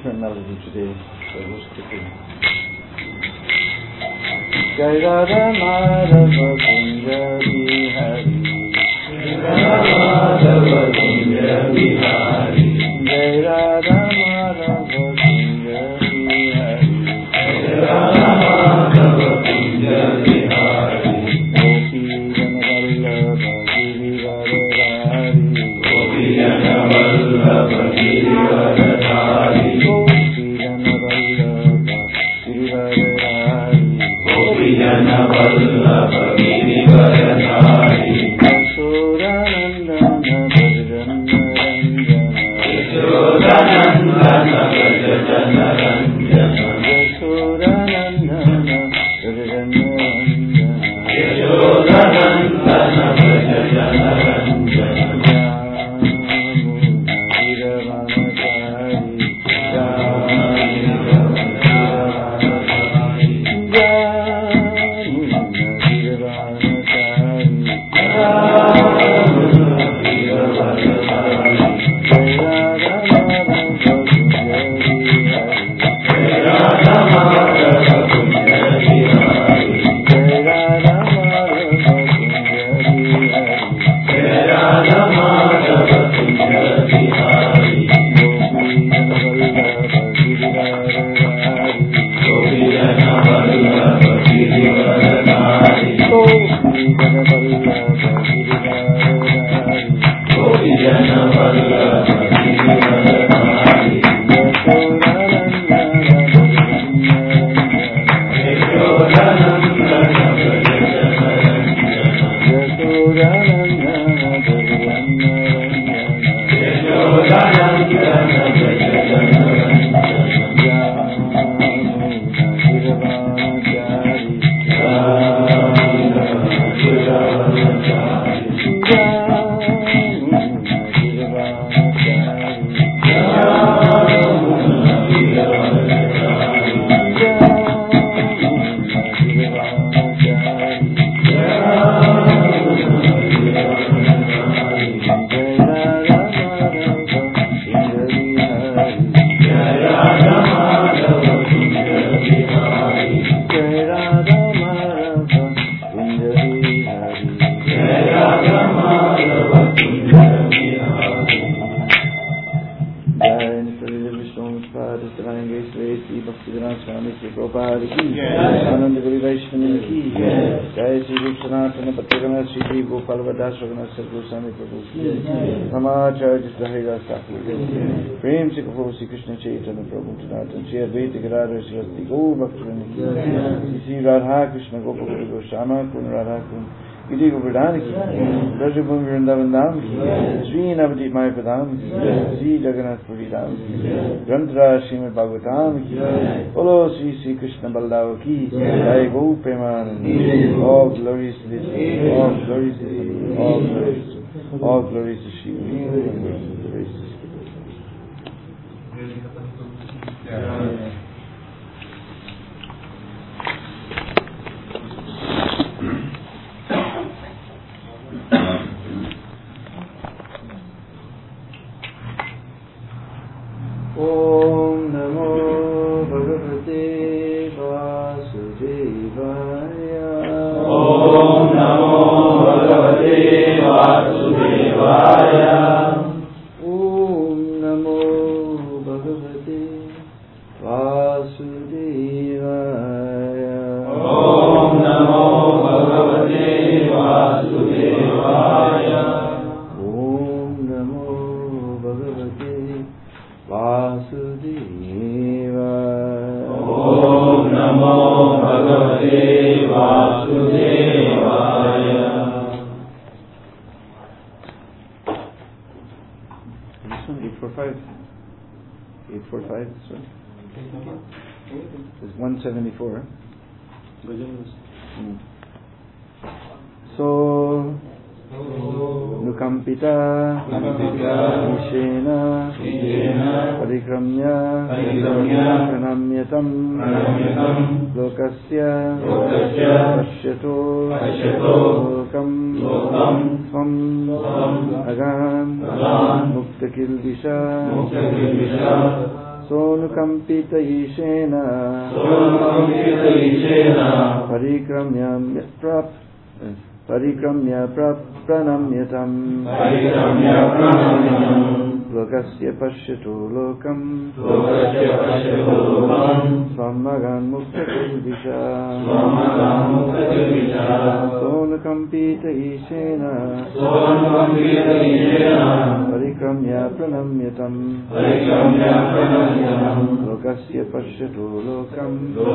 different melody today, so just quickly. Jai Radha Madhava Kunja Bihari, Jai Radha Madhava Kunja Bihari, Jai Radha Madhava Kunja Bihari, Jai Radha Madhava Kunja Bihari, Gopi Jana Vallabha Girivaradhari, Gopi Jana Vallabha Girivaradhari, Gopi Jana Vallabha Girivaradhari, Gopi Jana Vallabha Girivaradhari, Yashodanandana Brajanna Ranjana, Yashodanandana Brajanna Ranjana, Yashodanandana Brajanna Ranjana, Jamuna Giravanachari, Jamuna Giravanachari, Jamuna Giravanachari, प्रेम से कहो श्री कृष्ण चैतन्य प्रभु नित्यानंद श्री अद्वैत गदाधर श्रीवासादि गौर भक्तवृंद की श्री राधा कृष्ण गोप गोस्वामी पूर्ण राधा कुंड गिरि गोवर्धन की ब्रजभूमि वृंदावन धाम की Shri Navdeep my धाम की श्री जगन्नाथपुरी धाम की ग्रंथराज श्रीमद् भागवतम की बोलो श्री श्री कृष्ण बलदेव की जय गौ Premanand all glories to this all glories to all glories all glories to Shri Om Namo Bhagavate Vasudevaya Om Namo Bhagavate Vasudevaya Om Namo Bhagavate Vasudevaya Om Namo Bhagavate Vasudevaya Om Namo Bhagavate Vasudevaya Om Namo Bhagavate Vasudevaya. This one 845. 845. This one. It's 174. So Nukampita Nishena Parikramya Pranamyatam Lokasya Pashyato Lokam Svam Agan Muktakilvisha Sonukampita ishena Parikramya pranamyatam Lokasya pashyatu lokam Swamagan mukta kilvisha Sonukampita ishena Parikramya pranamyatam Lokasya pashyatu lokam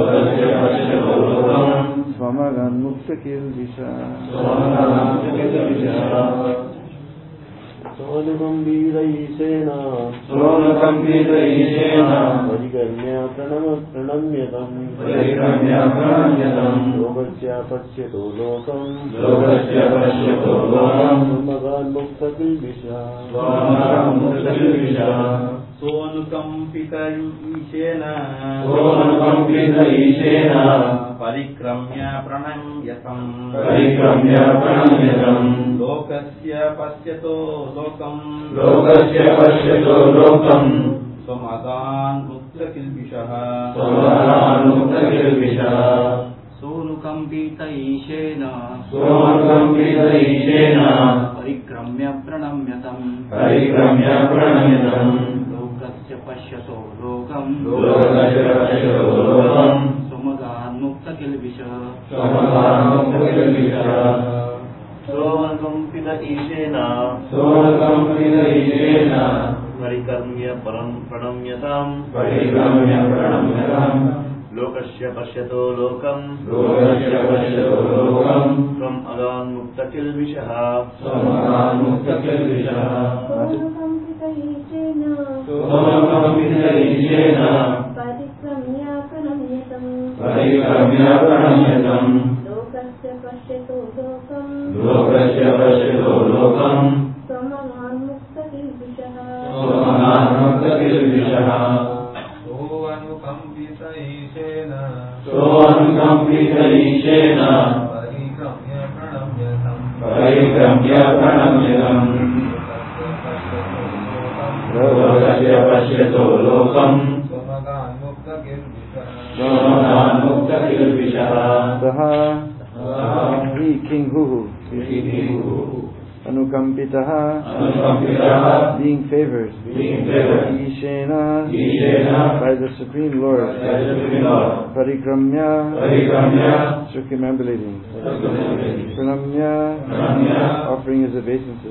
Swamagan mukta kilvisha Sonukambita ishena Parikarmya pranamyatam Lokasya pashyatu lokam Swamagan mukta kilvisha Sonukampita ishena Parikramya pranamyatam Lokasya pasyato lokam Swamagan mukta kilvisha Sonukampita ishena Parikramya pranamyatam Lokasya pasyato lokam Swamagan mukta kilvisha Sonukampita ishena Parikarmya pranamyatam Lokasya pasyato lokam Swamagan mukta kilvisha Sonukampita ishena Parikramya pranamyatam Lokasya pasyato lokam Swamagan mukta kilvisha Sonukampita ishena Parikramya pranamyatam Lokasya pasyato lokam Swamagan mukta kilvisha Saha He King Huhu Anukampitaha being favored Ishena by the Supreme Lord Parikramya circumambulating Pranamya offering his obeisances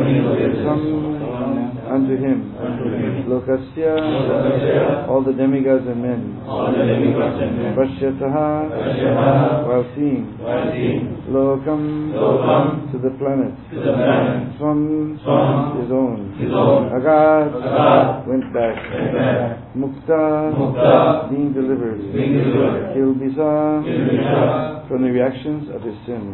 unto him Lokasya all the demigods and men Pashyataha while seeing Lokam to the planet Swam his own Agad went back Mukta being delivered Kilbisa from the reactions of his sin.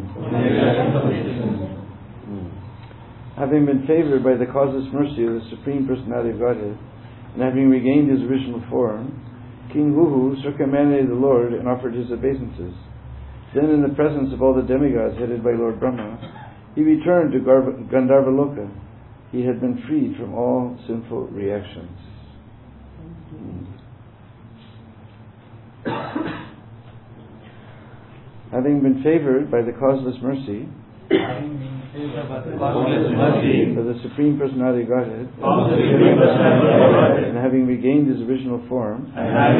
Having been favored by the causeless mercy of the Supreme Personality of Godhead, and having regained his original form, King Huhu circumambulated the Lord and offered his obeisances. Then, in the presence of all the demigods headed by Lord Brahma, he returned to Gandharvaloka. He had been freed from all sinful reactions. Having been favored by the causeless mercy of the Supreme Personality of Godhead, and having regained his original form,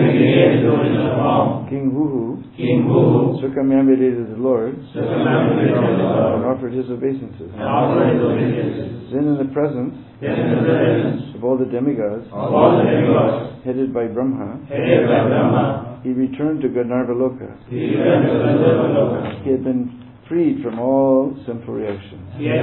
King Huhu circumambulated the Lord and offered his obeisances. Then, in the presence of all the demigods headed by Brahma, he returned to Gandharvaloka. He had been freed from all sinful reactions.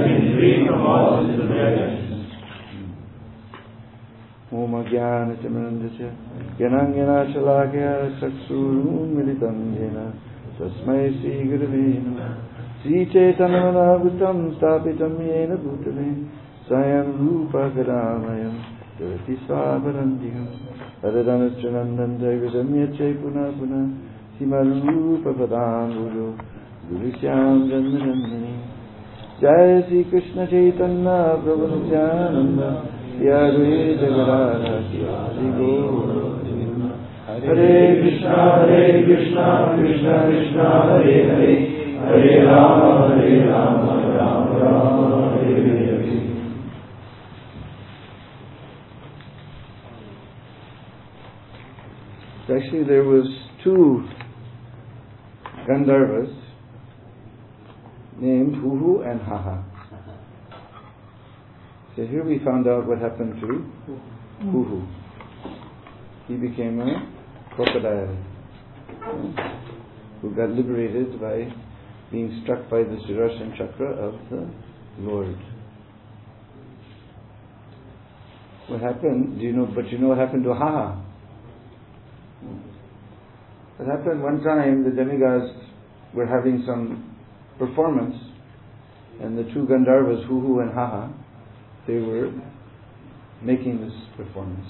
Om Jnana Timirandasya Gyananjana Shalakya Chaksurum Militam Jena Tasmai Sri Gurave Namaha Sri Chaitanya Manavuttam Stapitam Yena Bhutale Swayam Rupa Kadamayam Jyoti Swaparantikam Tadadanastranandam Jaividam Yachay Puna Puna Simarupa Padam Guru Gurusyam Jandanandani Jai Sri Krishna Chaitanya Prabhu Nityananda Advaita Gadadhara Hari Gaur. Hare Krishna, Krishna Krishna, Hare Hare, Hare Rama, Rama Rama, Hare Hare. Actually, there was 2 Gandharvas named Huhu and Haha. So here we found out what happened to Huhu. He became a crocodile who got liberated by being struck by the Sudarshan Chakra of the Lord. What happened? Do you know? But you know what happened to Haha? What happened one time, the demigods were having some performance, and the 2 Gandharvas, Huhu and Haha, they were making this performance.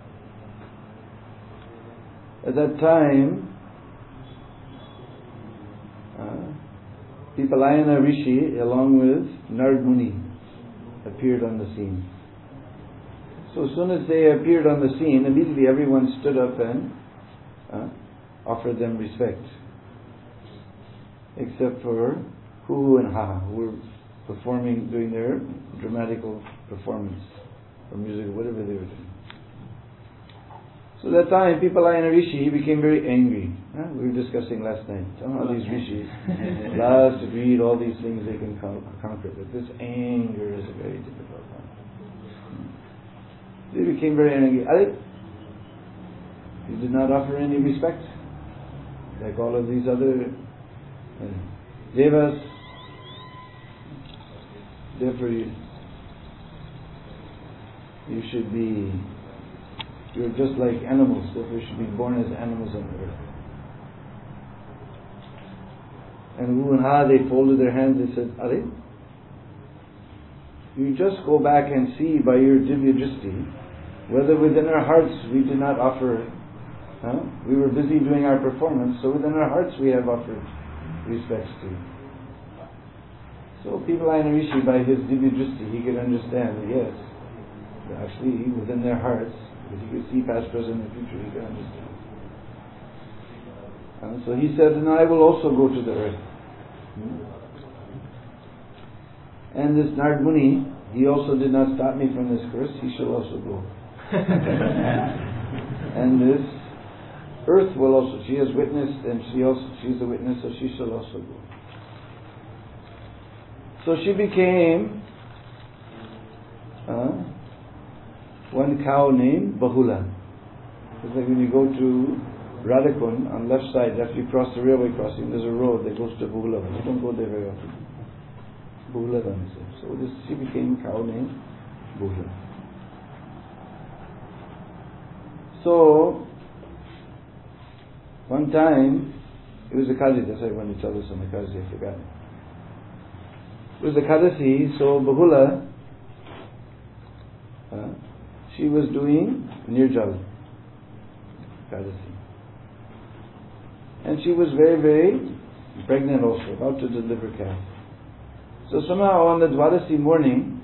At that time, Pipalayana Rishi, along with Narad Muni, appeared on the scene. So as soon as they appeared on the scene, immediately everyone stood up and offered them respect, except for Huhu and Haha, who were performing, doing their dramatical performance or music, whatever they were doing. So that time, Pipalayana Rishi became very angry. We were discussing last night. Somehow these rishis love to read all these things they can conquer, but this anger is a very difficult one. They became very angry. You did not offer any respect, like all of these other devas. Therefore, you should be. You're just like animals. Therefore, you should be born as animals on the earth. And Hu and Ha, they folded their hands. They said, "Are you just go back and see by your divya dristi whether within our hearts we did not offer." We were busy doing our performance, so within our hearts we have offered respects to you. So Pipalayana Rishi, by his divya dristi, he could understand that yes, actually within their hearts, if he could see past, present, and future, he could understand. And so he said, "And I will also go to the earth." And this Narad Muni, he also did not stop me from this curse. He shall also go. And this earth will also, she has witnessed, and she's a witness, so she shall also go. So she became one cow named Bahula. It's like when you go to Radhakund, on left side, after you cross the railway crossing, there's a road that goes to Bahula. You don't go there very often. Bahula. So she became a cow named Bahula. So one time, it was a Kadasi, that's why I wanted to tell this on the Kadasi, I forgot. It was a Kadasi, so Bahula, she was doing Nirjal Kadasi. And she was very, very pregnant also, about to deliver calf. So somehow on the Dwadasi morning,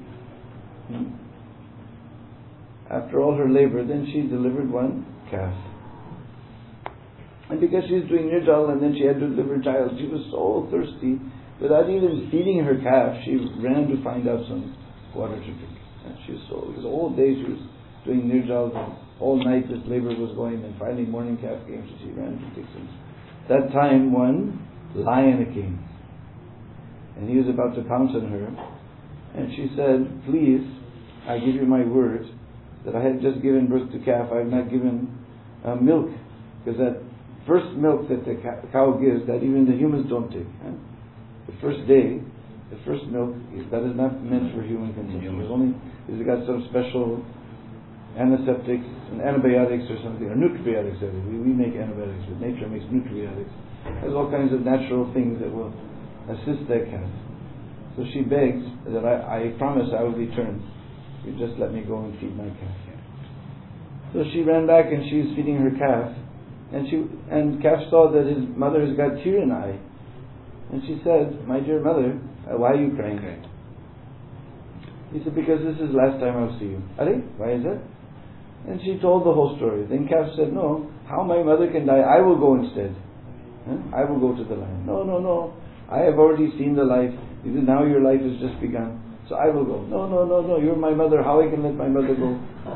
after all her labor, then she delivered one calf. And because she was doing Nirjal and then she had to deliver a child, she was so thirsty, without even feeding her calf, she ran to find out some water to drink. And she was so, because all day she was doing Nirjal, and all night this labor was going, and finally morning calf came, so she ran to take some. That time one lion came, and he was about to pounce on her, and she said, "Please, I give you my word that I had just given birth to calf, I have not given milk, because that first milk that the cow gives, that even the humans don't take. The first day, the first milk, that is not meant for human consumption. It's got some special antiseptics and antibiotics or something, or nutribiotics. We make antibiotics, but nature makes nutribiotics. There's all kinds of natural things that will assist that calf. So she begs that I promise I will return. You just let me go and feed my calf. So she ran back and she was feeding her calf, and calf saw that his mother has got tear in the eye, and she said, "My dear mother, why are you crying?" He said, because this is last time I'll see you. Are, why is that? And she told the whole story. Then Kaf said, no, how my mother can die? I will go instead. I will go to the lion. No. I have already seen the life. Now your life has just begun. So I will go. No. You're my mother. How I can let my mother go?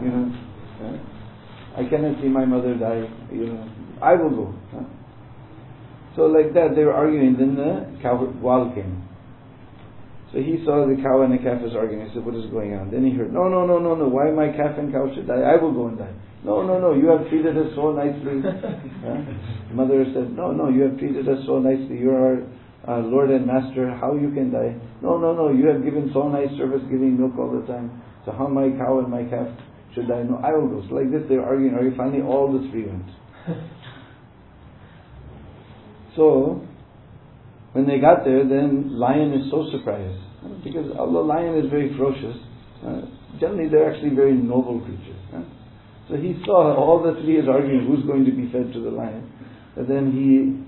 I cannot see my mother die. I will go. So like that, they were arguing. Then the cow wal came. So he saw the cow and the calf was arguing. He said, what is going on? Then he heard, no. Why my calf and cow should die? I will go and die. No. You have treated us so nicely. Mother said, no. You have treated us so nicely. You are our Lord and Master. How you can die? No. You have given so nice service, giving milk all the time. So how my cow and my calf should die? No, I will go. So like this, they were arguing. Finally, all the three went. So when they got there, then lion is so surprised, because although lion is very ferocious, generally they're actually very noble creatures. So he saw all the three is arguing who's going to be fed to the lion, and then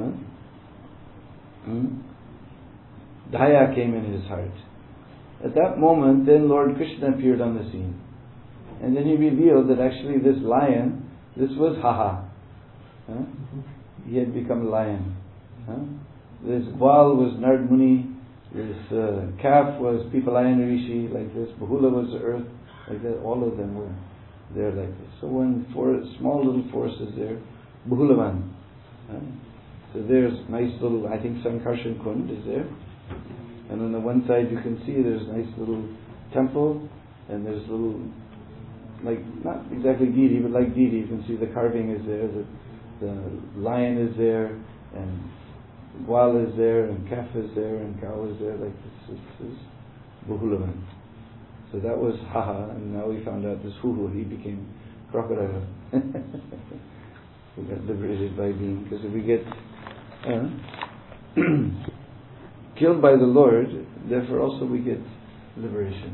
Daya came in his heart. At that moment, then Lord Krishna appeared on the scene, and then he revealed that actually this lion, this was Haha. He had become a lion. This Gwal was Nard Muni, this calf was Pipalayana Rishi, like this, Bahula was the earth, like that, all of them were there like this. So when small little forest is there, Bahulavan. So there's nice little, I think Sankarshan Kund is there. And on the one side you can see there's a nice little temple, and there's little, like, not exactly deity, but like deity, you can see the carving is there, the lion is there, and Gwal is there, and calf is there, and cow is there, like this is Bahulavan. So that was Haha, and now we found out this Huhu, he became crocodile. We got liberated by being, because if we get killed by the Lord, therefore also we get liberation.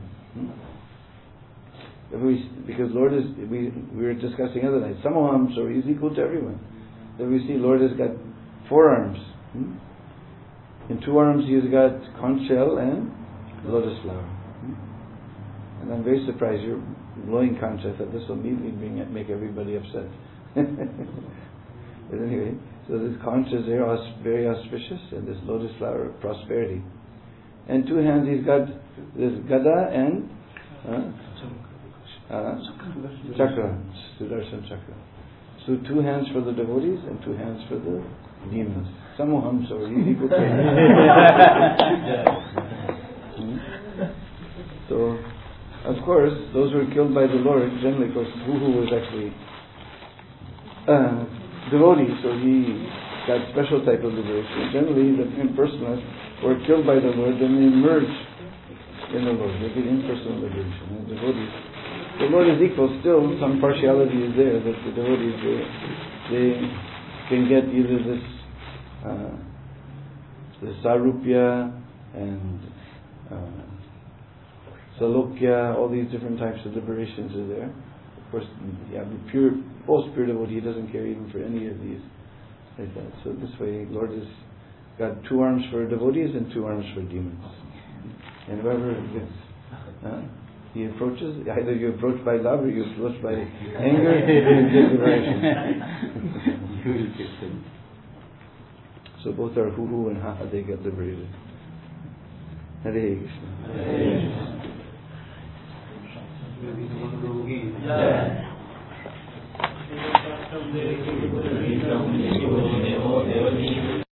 Because Lord is, we were discussing other night, Samoham, so he's equal to everyone. Then we see Lord has got 4 arms. In 2 arms he has got conch shell and lotus flower. And I'm very surprised you're blowing conch. I thought this will immediately make everybody upset. But anyway, so this conch is there, very auspicious, and this lotus flower, prosperity. And 2 hands he's got this gada and chakra, Sudarshan chakra. So 2 hands for the devotees and 2 hands for the demons. Samoham, so easy to say. So, of course, those who were killed by the Lord, generally, of course, Huhu was actually devotee, so he got special type of liberation. Generally, the impersonalists who are killed by the Lord, then they merge in the Lord. They get impersonal liberation. And devotees, the Lord is equal. Still, some partiality is there that the devotees they can get either this Sarupya and Salokya, all these different types of liberations are there. Of course, the most pure devotee doesn't care even for any of these like that. So this way, Lord has got 2 arms for devotees and 2 arms for demons. And whoever gets, he approaches, either you approach by love or you approach by anger, you get liberation. So both are Huhu and Haha, they get liberated. Hare Krishna. Hare Krishna.